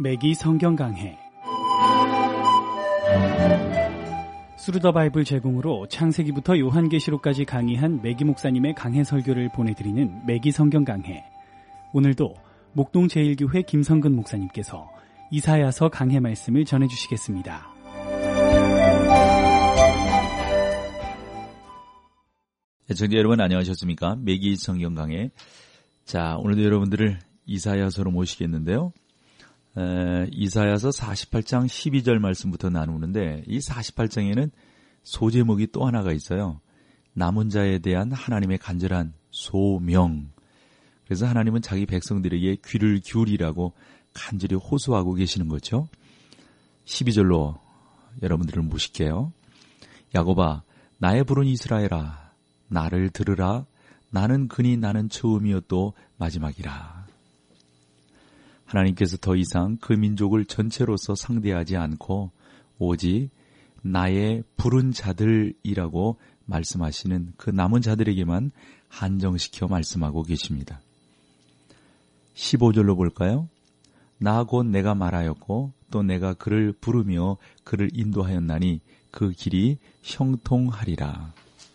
매기 성경 강해. 스루더 바이블 제공으로 창세기부터 요한계시록까지 강의한 매기 목사님의 강해 설교를 보내드리는 매기 성경 강해. 오늘도 목동 제1교회 김성근 목사님께서 이사야서 강해 말씀을 전해주시겠습니다. 애청자 여러분 안녕하셨습니까? 매기 성경 강해. 자, 오늘도 여러분들을 이사야서로 모시겠는데요. 이사야서 48장 12절 말씀부터 나누는데, 이 48장에는 소제목이 또 하나가 있어요. 남은 자에 대한 하나님의 간절한 소명. 그래서 하나님은 자기 백성들에게 귀를 기울이라고 간절히 호소하고 계시는 거죠. 12절로 여러분들을 모실게요. 야곱아, 나의 부른 이스라엘아, 나를 들으라. 나는 그니 나는 처음이었도 마지막이라. 하나님께서 더 이상 그 민족을 전체로서 상대하지 않고 오직 나의 부른 자들이라고 말씀하시는 그 남은 자들에게만 한정시켜 말씀하고 계십니다. 15절로 볼까요? 나 곧 내가 말하였고 또 내가 그를 부르며 그를 인도하였나니 그 길이 형통하리라.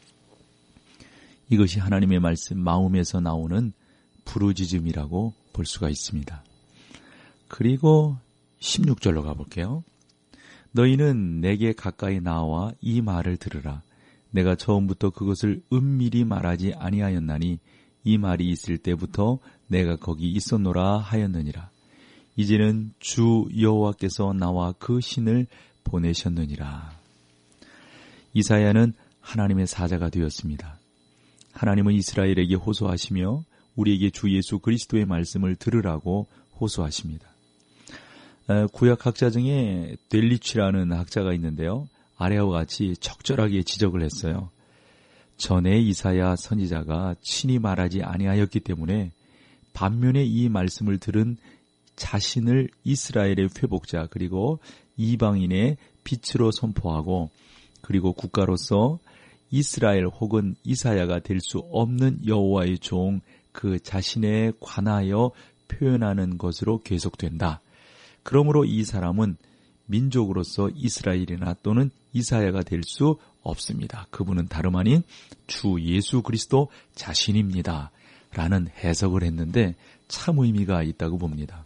이것이 하나님의 말씀 마음에서 나오는 부르짖음이라고 볼 수가 있습니다. 그리고 16절로 가볼게요. 너희는 내게 가까이 나와 이 말을 들으라. 내가 처음부터 그것을 은밀히 말하지 아니하였나니 이 말이 있을 때부터 내가 거기 있었노라 하였느니라. 이제는 주 여호와께서 나와 그 신을 보내셨느니라. 이사야는 하나님의 사자가 되었습니다. 하나님은 이스라엘에게 호소하시며 우리에게 주 예수 그리스도의 말씀을 들으라고 호소하십니다. 구약 학자 중에 델리치라는 학자가 있는데요. 아래와 같이 적절하게 지적을 했어요. 전에 이사야 선지자가 친히 말하지 아니하였기 때문에 반면에 이 말씀을 들은 자신을 이스라엘의 회복자 그리고 이방인의 빛으로 선포하고 그리고 국가로서 이스라엘 혹은 이사야가 될 수 없는 여호와의 종 그 자신에 관하여 표현하는 것으로 계속된다. 그러므로 이 사람은 민족으로서 이스라엘이나 또는 이사야가 될 수 없습니다. 그분은 다름 아닌 주 예수 그리스도 자신입니다. 라는 해석을 했는데 참 의미가 있다고 봅니다.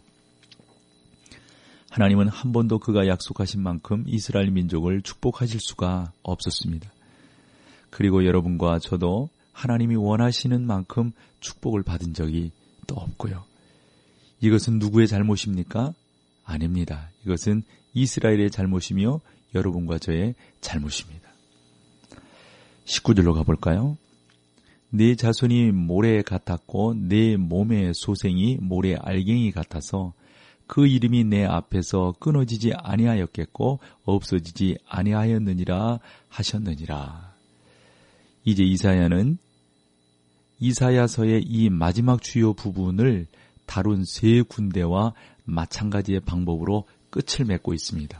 하나님은 한 번도 그가 약속하신 만큼 이스라엘 민족을 축복하실 수가 없었습니다. 그리고 여러분과 저도 하나님이 원하시는 만큼 축복을 받은 적이 또 없고요. 이것은 누구의 잘못입니까? 아닙니다. 이것은 이스라엘의 잘못이며 여러분과 저의 잘못입니다. 19절로 가볼까요? 내 자손이 모래 같았고 내 몸의 소생이 모래 알갱이 같아서 그 이름이 내 앞에서 끊어지지 아니하였겠고 없어지지 아니하였느니라 하셨느니라. 이제 이사야는 이사야서의 이 마지막 주요 부분을 다룬 세 군데와 마찬가지의 방법으로 끝을 맺고 있습니다.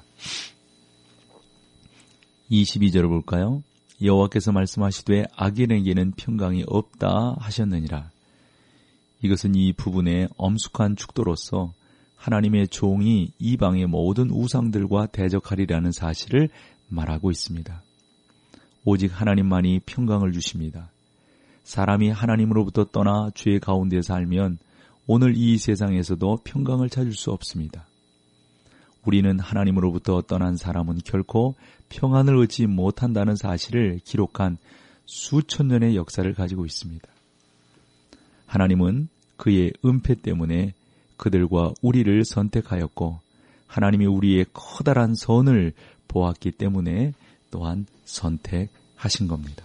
22절을 볼까요? 여호와께서 말씀하시되 악인에게는 평강이 없다 하셨느니라. 이것은 이 부분의 엄숙한 축도로서 하나님의 종이 이방의 모든 우상들과 대적하리라는 사실을 말하고 있습니다. 오직 하나님만이 평강을 주십니다. 사람이 하나님으로부터 떠나 죄 가운데 살면 오늘 이 세상에서도 평강을 찾을 수 없습니다. 우리는 하나님으로부터 떠난 사람은 결코 평안을 얻지 못한다는 사실을 기록한 수천 년의 역사를 가지고 있습니다. 하나님은 그의 은혜 때문에 그들과 우리를 선택하였고 하나님이 우리의 커다란 선을 보았기 때문에 또한 선택하신 겁니다.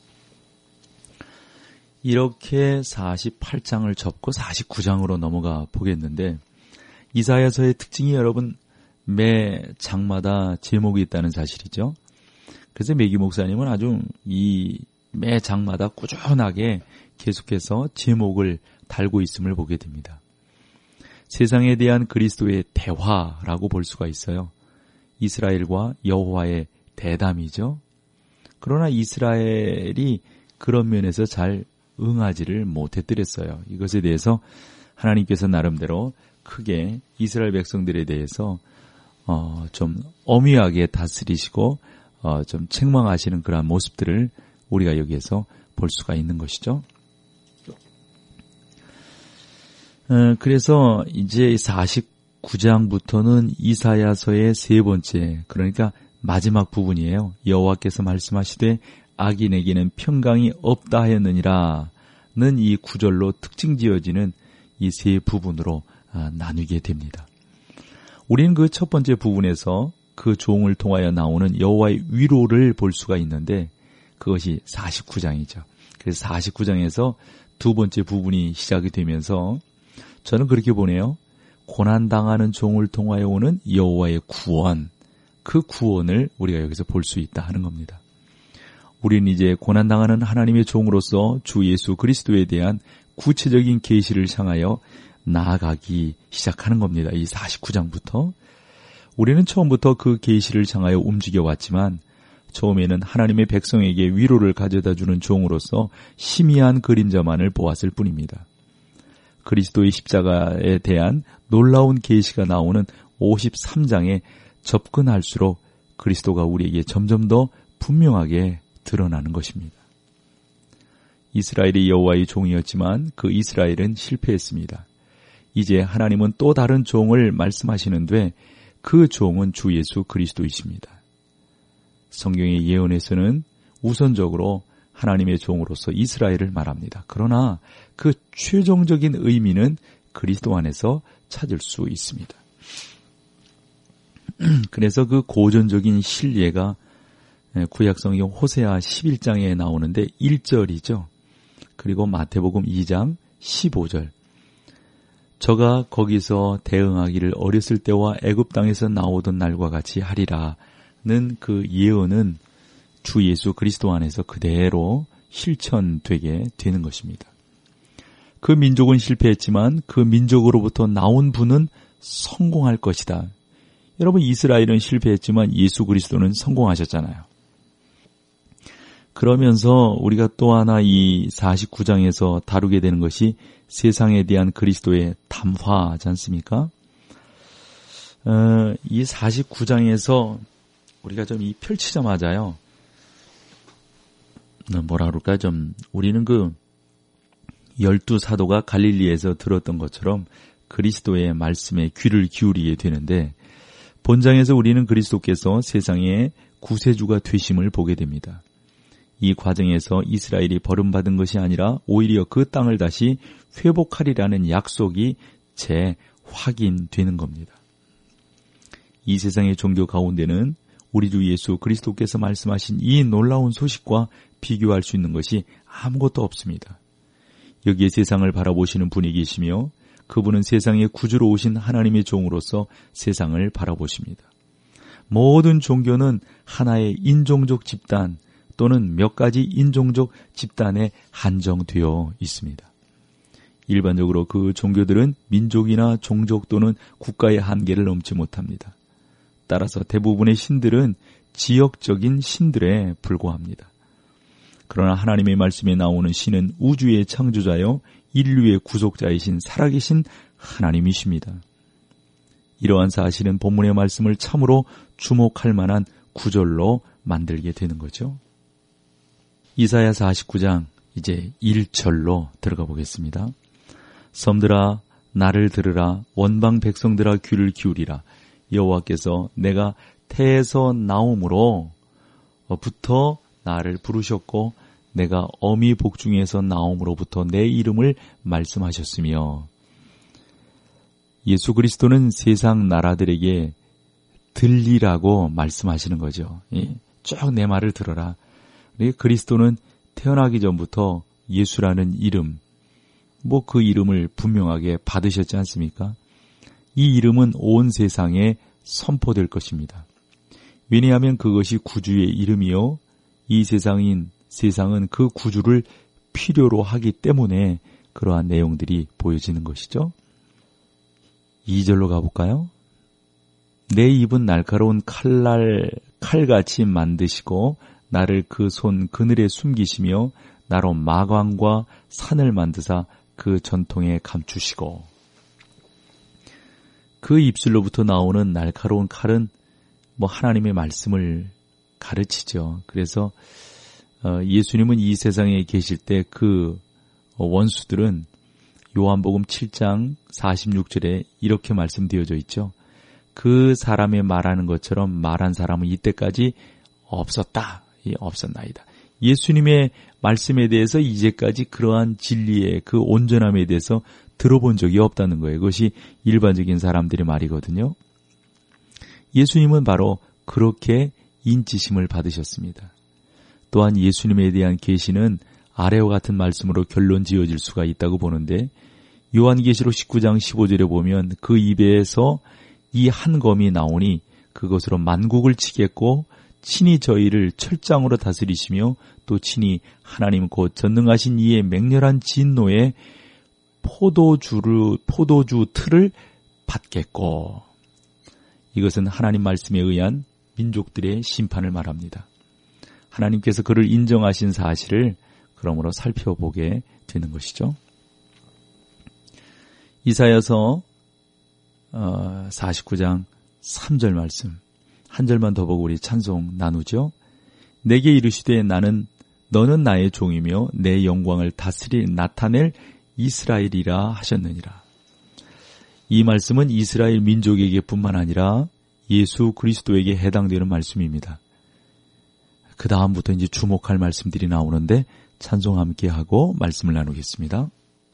이렇게 48장을 접고 49장으로 넘어가 보겠는데 이사야서의 특징이 여러분 매 장마다 제목이 있다는 사실이죠. 그래서 매기 목사님은 아주 이 매 장마다 꾸준하게 계속해서 제목을 달고 있음을 보게 됩니다. 세상에 대한 그리스도의 대화라고 볼 수가 있어요. 이스라엘과 여호와의 대담이죠. 그러나 이스라엘이 그런 면에서 잘 응하지를 못했더랬어요. 이것에 대해서 하나님께서 나름대로 크게 이스라엘 백성들에 대해서 좀 엄위하게 다스리시고 좀 책망하시는 그러한 모습들을 우리가 여기에서 볼 수가 있는 것이죠. 그래서 이제 49장부터는 이사야서의 세 번째, 그러니까 마지막 부분이에요. 여호와께서 말씀하시되 악인에게는 평강이 없다 하였느니라 는 이 구절로 특징 지어지는 이 세 부분으로 나누게 됩니다. 우리는 그 첫 번째 부분에서 그 종을 통하여 나오는 여호와의 위로를 볼 수가 있는데 그것이 49장이죠. 그래서 49장에서 두 번째 부분이 시작이 되면서 저는 그렇게 보네요. 고난당하는 종을 통하여 오는 여호와의 구원, 그 구원을 우리가 여기서 볼 수 있다 하는 겁니다. 우리는 이제 고난당하는 하나님의 종으로서 주 예수 그리스도에 대한 구체적인 계시를 향하여 나아가기 시작하는 겁니다. 이 49장부터. 우리는 처음부터 그 계시를 향하여 움직여 왔지만 처음에는 하나님의 백성에게 위로를 가져다주는 종으로서 희미한 그림자만을 보았을 뿐입니다. 그리스도의 십자가에 대한 놀라운 계시가 나오는 53장에 접근할수록 그리스도가 우리에게 점점 더 분명하게 드러나는 것입니다. 이스라엘이 여호와의 종이었지만 그 이스라엘은 실패했습니다. 이제 하나님은 또 다른 종을 말씀하시는데 그 종은 주 예수 그리스도이십니다. 성경의 예언에서는 우선적으로 하나님의 종으로서 이스라엘을 말합니다. 그러나 그 최종적인 의미는 그리스도 안에서 찾을 수 있습니다. 그래서 그 고전적인 신뢰가 구약성경 호세아 11장에 나오는데 1절이죠. 그리고 마태복음 2장 15절. 저가 거기서 대응하기를 어렸을 때와 애굽 땅에서 나오던 날과 같이 하리라는 그 예언은 주 예수 그리스도 안에서 그대로 실천되게 되는 것입니다. 그 민족은 실패했지만 그 민족으로부터 나온 분은 성공할 것이다. 여러분, 이스라엘은 실패했지만 예수 그리스도는 성공하셨잖아요. 그러면서 우리가 또 하나 이 49장에서 다루게 되는 것이 세상에 대한 그리스도의 담화지 않습니까? 이 49장에서 우리가 좀 이 펼치자마자요, 뭐라 그럴까요? 우리는 그 12사도가 갈릴리에서 들었던 것처럼 그리스도의 말씀에 귀를 기울이게 되는데, 본장에서 우리는 그리스도께서 세상의 구세주가 되심을 보게 됩니다. 이 과정에서 이스라엘이 버림받은 것이 아니라 오히려 그 땅을 다시 회복하리라는 약속이 재확인되는 겁니다. 이 세상의 종교 가운데는 우리 주 예수 그리스도께서 말씀하신 이 놀라운 소식과 비교할 수 있는 것이 아무것도 없습니다. 여기에 세상을 바라보시는 분이 계시며 그분은 세상의 구주로 오신 하나님의 종으로서 세상을 바라보십니다. 모든 종교는 하나의 인종적 집단 또는 몇 가지 인종적 집단에 한정되어 있습니다. 일반적으로 그 종교들은 민족이나 종족 또는 국가의 한계를 넘지 못합니다. 따라서 대부분의 신들은 지역적인 신들에 불과합니다. 그러나 하나님의 말씀에 나오는 신은 우주의 창조자여 인류의 구속자이신 살아계신 하나님이십니다. 이러한 사실은 본문의 말씀을 참으로 주목할 만한 구절로 만들게 되는 거죠. 이사야 49장 이제 1절로 들어가 보겠습니다. 섬들아 나를 들으라, 원방 백성들아 귀를 기울이라. 여호와께서 내가 태에서 나옴으로부터 나를 부르셨고 내가 어미 복중에서 나옴으로부터 내 이름을 말씀하셨으며, 예수 그리스도는 세상 나라들에게 들리라고 말씀하시는 거죠. 쭉 내 말을 들어라. 그리스도는 태어나기 전부터 예수라는 이름, 그 이름을 분명하게 받으셨지 않습니까? 이 이름은 온 세상에 선포될 것입니다. 왜냐하면 그것이 구주의 이름이요, 이 세상은 그 구주를 필요로 하기 때문에 그러한 내용들이 보여지는 것이죠. 2절로 가볼까요? 내 입은 날카로운 칼같이 만드시고 나를 그 손 그늘에 숨기시며 나로 마광과 산을 만드사 그 전통에 감추시고. 그 입술로부터 나오는 날카로운 칼은 하나님의 말씀을 가르치죠. 그래서 예수님은 이 세상에 계실 때 그 원수들은 요한복음 7장 46절에 이렇게 말씀되어져 있죠. 그 사람의 말하는 것처럼 말한 사람은 이때까지 없었나이다. 예수님의 말씀에 대해서 이제까지 그러한 진리의 그 온전함에 대해서 들어본 적이 없다는 거예요. 그것이 일반적인 사람들의 말이거든요. 예수님은 바로 그렇게 인지심을 받으셨습니다. 또한 예수님에 대한 계시는 아래와 같은 말씀으로 결론 지어질 수가 있다고 보는데 요한계시록 19장 15절에 보면 그 입에서 이 한 검이 나오니 그것으로 만국을 치겠고 친히 저희를 철장으로 다스리시며 또 친히 하나님 곧 전능하신 이의 맹렬한 진노에 포도주 틀을 받겠고. 이것은 하나님 말씀에 의한 민족들의 심판을 말합니다. 하나님께서 그를 인정하신 사실을 그러므로 살펴보게 되는 것이죠. 이사야서 49장 3절 말씀 한 절만 더 보고 우리 찬송 나누죠. 내게 이르시되 너는 나의 종이며 내 영광을 나타낼 이스라엘이라 하셨느니라. 이 말씀은 이스라엘 민족에게 뿐만 아니라 예수 그리스도에게 해당되는 말씀입니다. 그 다음부터 이제 주목할 말씀들이 나오는데 찬송 함께 하고 말씀을 나누겠습니다.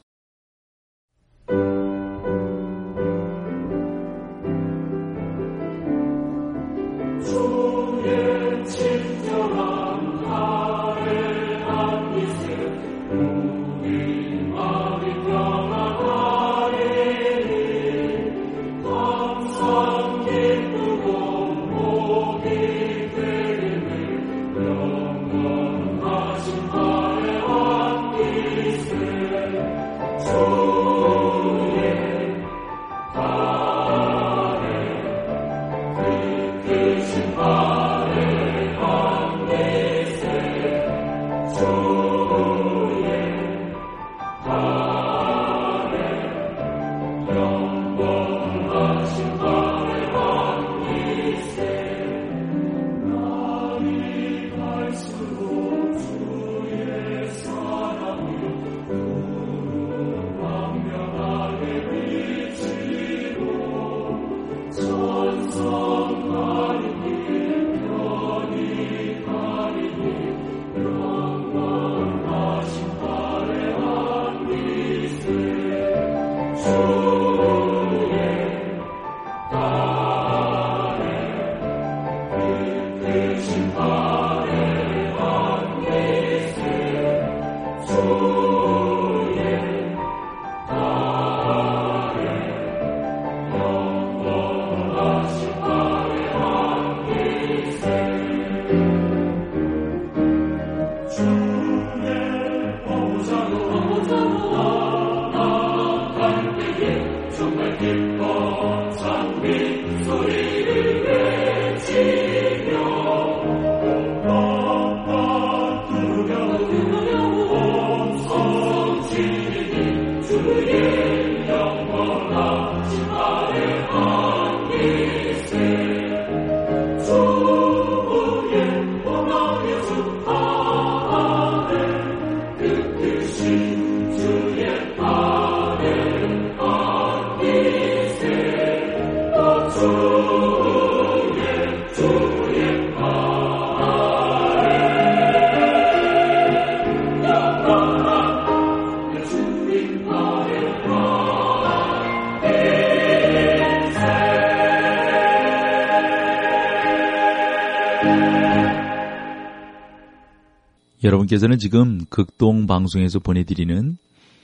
여러분께서는 지금 극동 방송에서 보내드리는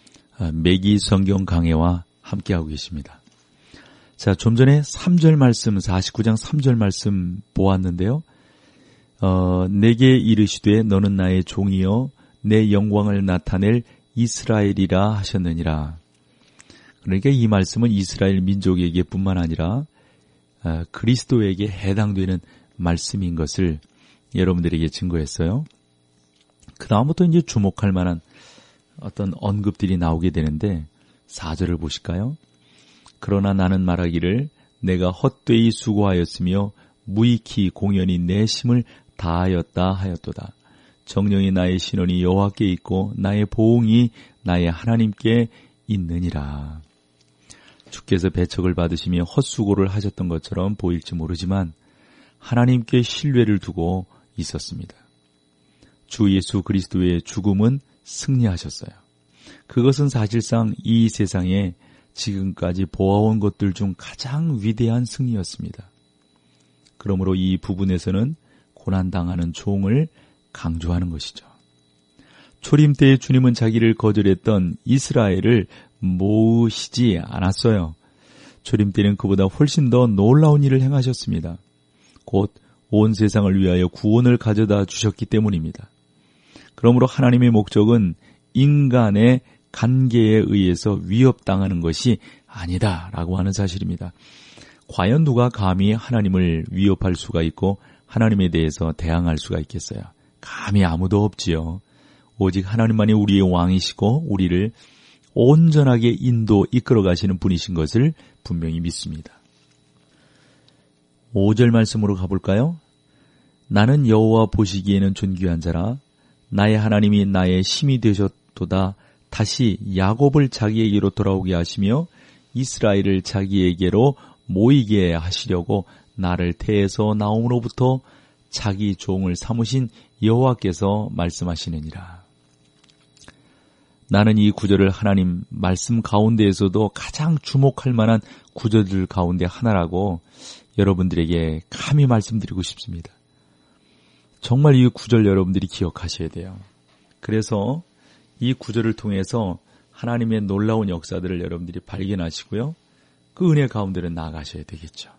매기 성경 강해와 함께하고 계십니다. 자, 좀 전에 3절 말씀, 49장 3절 말씀 보았는데요. 내게 이르시되 너는 나의 종이요 내 영광을 나타낼 이스라엘이라 하셨느니라. 그러니까 이 말씀은 이스라엘 민족에게 뿐만 아니라 그리스도에게 해당되는 말씀인 것을 여러분들에게 증거했어요. 그 다음부터 이제 주목할 만한 어떤 언급들이 나오게 되는데 4절을 보실까요? 그러나 나는 말하기를 내가 헛되이 수고하였으며 무익히 공연히 내 힘을 다하였다 하였도다. 정령이 나의 신원이 여호와께 있고 나의 보응이 나의 하나님께 있느니라. 주께서 배척을 받으시며 헛수고를 하셨던 것처럼 보일지 모르지만 하나님께 신뢰를 두고 있었습니다. 주 예수 그리스도의 죽음은 승리하셨어요. 그것은 사실상 이 세상에 지금까지 보아온 것들 중 가장 위대한 승리였습니다. 그러므로 이 부분에서는 고난당하는 종을 강조하는 것이죠. 초림 때에 주님은 자기를 거절했던 이스라엘을 모으시지 않았어요. 초림 때는 그보다 훨씬 더 놀라운 일을 행하셨습니다. 곧 온 세상을 위하여 구원을 가져다 주셨기 때문입니다. 그러므로 하나님의 목적은 인간의 관계에 의해서 위협당하는 것이 아니다라고 하는 사실입니다. 과연 누가 감히 하나님을 위협할 수가 있고 하나님에 대해서 대항할 수가 있겠어요? 감히 아무도 없지요. 오직 하나님만이 우리의 왕이시고 우리를 온전하게 이끌어 가시는 분이신 것을 분명히 믿습니다. 5절 말씀으로 가볼까요? 나는 여호와 보시기에는 존귀한 자라 나의 하나님이 나의 힘이 되셨도다. 다시 야곱을 자기에게로 돌아오게 하시며 이스라엘을 자기에게로 모이게 하시려고 나를 태에서 나옴으로부터 자기 종을 삼으신 여호와께서 말씀하시느니라. 나는 이 구절을 하나님 말씀 가운데에서도 가장 주목할 만한 구절들 가운데 하나라고 여러분들에게 감히 말씀드리고 싶습니다. 정말 이 구절 여러분들이 기억하셔야 돼요. 그래서 이 구절을 통해서 하나님의 놀라운 역사들을 여러분들이 발견하시고요. 그 은혜 가운데로 나아가셔야 되겠죠.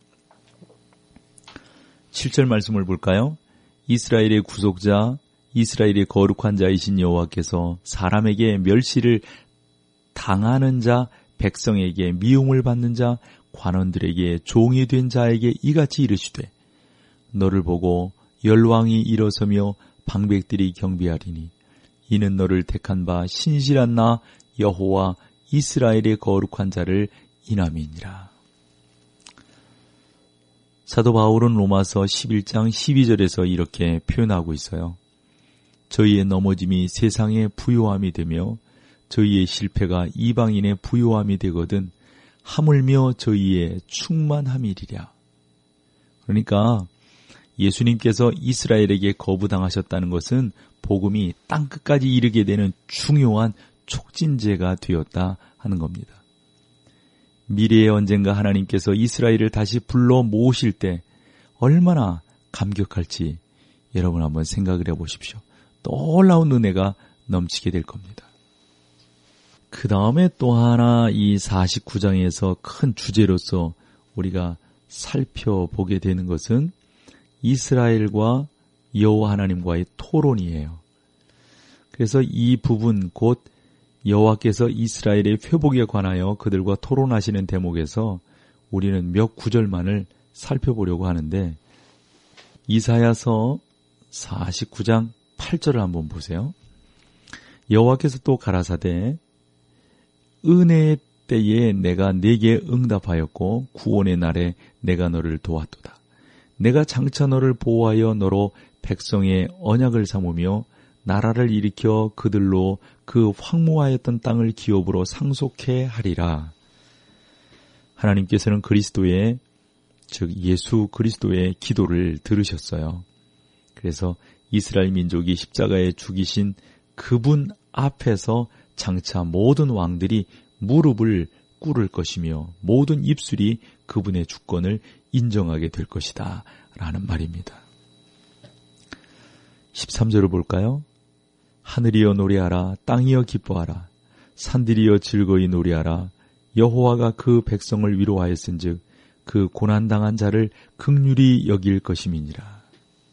7절 말씀을 볼까요? 이스라엘의 구속자, 이스라엘의 거룩한 자이신 여호와께서 사람에게 멸시를 당하는 자, 백성에게 미움을 받는 자, 관원들에게 종이 된 자에게 이같이 이르시되 너를 보고 열왕이 일어서며 방백들이 경배하리니 이는 너를 택한 바 신실한 나 여호와 이스라엘의 거룩한 자를 인함이니라. 사도 바울은 로마서 11장 12절에서 이렇게 표현하고 있어요. 저희의 넘어짐이 세상의 부요함이 되며 저희의 실패가 이방인의 부요함이 되거든 하물며 저희의 충만함이리랴. 그러니까 예수님께서 이스라엘에게 거부당하셨다는 것은 복음이 땅끝까지 이르게 되는 중요한 촉진제가 되었다 하는 겁니다. 미래에 언젠가 하나님께서 이스라엘을 다시 불러 모으실 때 얼마나 감격할지 여러분 한번 생각을 해보십시오. 놀라운 은혜가 넘치게 될 겁니다. 그 다음에 또 하나 이 49장에서 큰 주제로서 우리가 살펴보게 되는 것은 이스라엘과 여호와 하나님과의 토론이에요. 그래서 이 부분 곧 여호와께서 이스라엘의 회복에 관하여 그들과 토론하시는 대목에서 우리는 몇 구절만을 살펴보려고 하는데 이사야서 49장 8절을 한번 보세요. 여호와께서 또 가라사대 은혜의 때에 내가 네게 응답하였고 구원의 날에 내가 너를 도왔도다. 내가 장차 너를 보호하여 너로 백성의 언약을 삼으며 나라를 일으켜 그들로 그 황무하였던 땅을 기업으로 상속해 하리라. 하나님께서는 그리스도의 즉 예수 그리스도의 기도를 들으셨어요. 그래서 이스라엘 민족이 십자가에 죽이신 그분 앞에서 장차 모든 왕들이 무릎을 꿇을 것이며 모든 입술이 그분의 주권을 인정하게 될 것이다 라는 말입니다. 13절을 볼까요? 하늘이여 노래하라, 땅이여 기뻐하라, 산들이여 즐거이 노래하라. 여호와가 그 백성을 위로하였은즉 그 고난당한 자를 긍휼히 여길 것임이니라.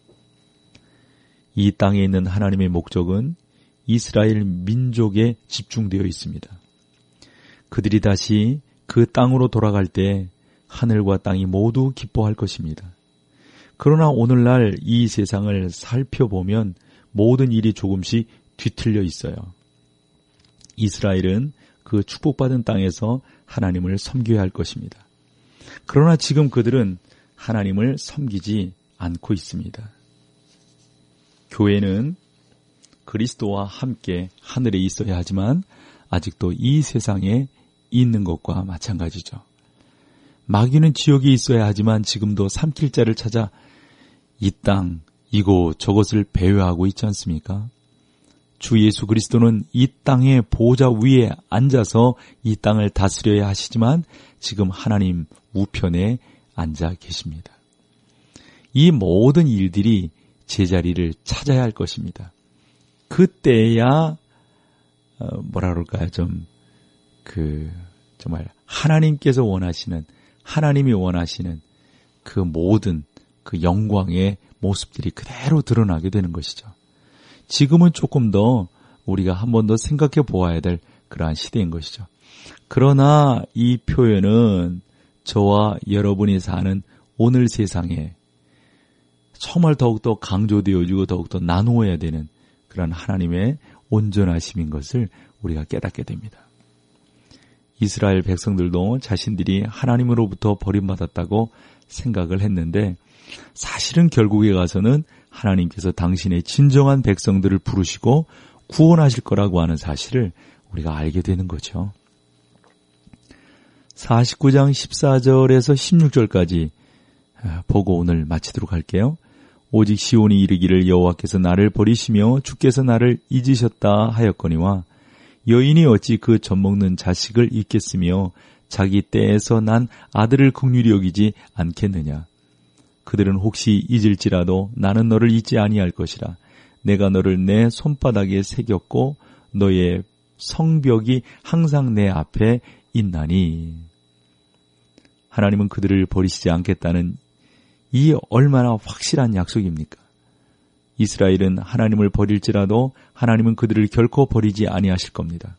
이 땅에 있는 하나님의 목적은 이스라엘 민족에 집중되어 있습니다. 그들이 다시 그 땅으로 돌아갈 때 하늘과 땅이 모두 기뻐할 것입니다. 그러나 오늘날 이 세상을 살펴보면 모든 일이 조금씩 뒤틀려 있어요. 이스라엘은 그 축복받은 땅에서 하나님을 섬겨야 할 것입니다. 그러나 지금 그들은 하나님을 섬기지 않고 있습니다. 교회는 그리스도와 함께 하늘에 있어야 하지만 아직도 이 세상에 있는 것과 마찬가지죠. 마귀는 지옥에 있어야 하지만 지금도 삼킬 자를 찾아 이 땅, 이곳, 저곳을 배회하고 있지 않습니까? 주 예수 그리스도는 이 땅의 보좌 위에 앉아서 이 땅을 다스려야 하시지만 지금 하나님 우편에 앉아 계십니다. 이 모든 일들이 제자리를 찾아야 할 것입니다. 그때야 뭐라 그럴까요? 정말 하나님께서 원하시는, 하나님이 원하시는 그 모든 그 영광의 모습들이 그대로 드러나게 되는 것이죠. 지금은 조금 더 우리가 한 번 더 생각해 보아야 될 그러한 시대인 것이죠. 그러나 이 표현은 저와 여러분이 사는 오늘 세상에 정말 더욱더 강조되어지고 더욱더 나누어야 되는 그런 하나님의 온전하심인 것을 우리가 깨닫게 됩니다. 이스라엘 백성들도 자신들이 하나님으로부터 버림받았다고 생각을 했는데 사실은 결국에 가서는 하나님께서 당신의 진정한 백성들을 부르시고 구원하실 거라고 하는 사실을 우리가 알게 되는 거죠. 49장 14절에서 16절까지 보고 오늘 마치도록 할게요. 오직 시온이 이르기를 여호와께서 나를 버리시며 주께서 나를 잊으셨다 하였거니와 여인이 어찌 그 젖먹는 자식을 잊겠으며 자기 떼에서 난 아들을 긍휼히 여기지 않겠느냐. 그들은 혹시 잊을지라도 나는 너를 잊지 아니할 것이라. 내가 너를 내 손바닥에 새겼고 너의 성벽이 항상 내 앞에 있나니. 하나님은 그들을 버리시지 않겠다는 이 얼마나 확실한 약속입니까? 이스라엘은 하나님을 버릴지라도 하나님은 그들을 결코 버리지 아니하실 겁니다.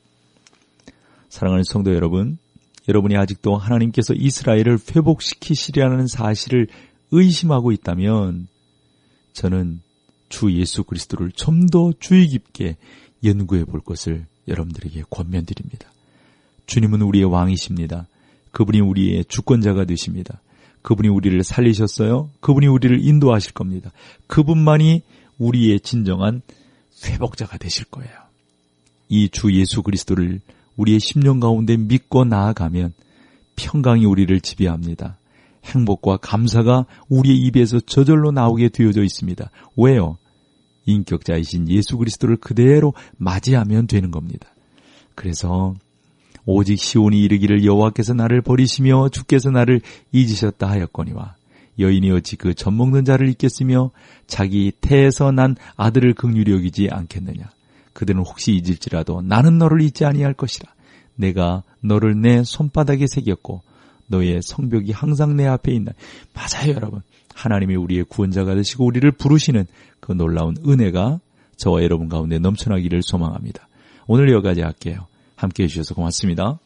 사랑하는 성도 여러분, 여러분이 아직도 하나님께서 이스라엘을 회복시키시리라는 사실을 의심하고 있다면 저는 주 예수 그리스도를 좀 더 주의 깊게 연구해 볼 것을 여러분들에게 권면드립니다. 주님은 우리의 왕이십니다. 그분이 우리의 주권자가 되십니다. 그분이 우리를 살리셨어요. 그분이 우리를 인도하실 겁니다. 그분만이 우리의 진정한 회복자가 되실 거예요. 이 주 예수 그리스도를 우리의 심령 가운데 믿고 나아가면 평강이 우리를 지배합니다. 행복과 감사가 우리의 입에서 저절로 나오게 되어져 있습니다. 왜요? 인격자이신 예수 그리스도를 그대로 맞이하면 되는 겁니다. 그래서 오직 시온이 이르기를 여호와께서 나를 버리시며 주께서 나를 잊으셨다 하였거니와 여인이 어찌 그 젖먹는 자를 잊겠으며 자기 태에서 난 아들을 긍휼히 여기지 않겠느냐. 그들은 혹시 잊을지라도 나는 너를 잊지 아니할 것이라. 내가 너를 내 손바닥에 새겼고 너의 성벽이 항상 내 앞에 있나. 맞아요, 여러분. 하나님이 우리의 구원자가 되시고 우리를 부르시는 그 놀라운 은혜가 저와 여러분 가운데 넘쳐나기를 소망합니다. 오늘 여기까지 할게요. 함께해 주셔서 고맙습니다.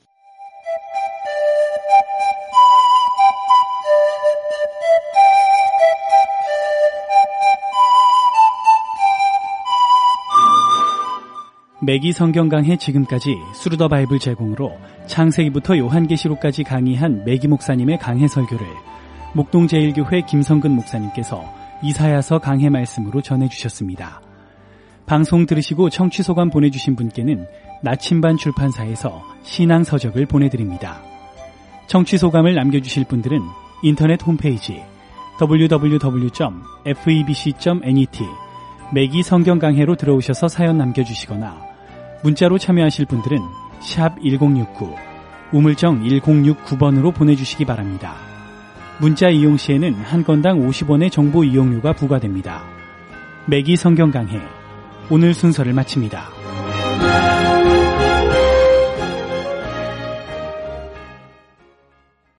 매기 성경 강해 지금까지 스루더 바이블 제공으로 창세기부터 요한계시록까지 강의한 매기 목사님의 강해 설교를 목동 제1교회 김성근 목사님께서 이사야서 강해 말씀으로 전해주셨습니다. 방송 들으시고 청취 소감 보내주신 분께는 나침반 출판사에서 신앙 서적을 보내드립니다. 청취 소감을 남겨주실 분들은 인터넷 홈페이지 www.febc.net 매기 성경 강해로 들어오셔서 사연 남겨주시거나 문자로 참여하실 분들은 샵 1069, 우물정 1069번으로 보내주시기 바랍니다. 문자 이용 시에는 한 건당 50원의 정보 이용료가 부과됩니다. 매기 성경 강해, 오늘 순서를 마칩니다.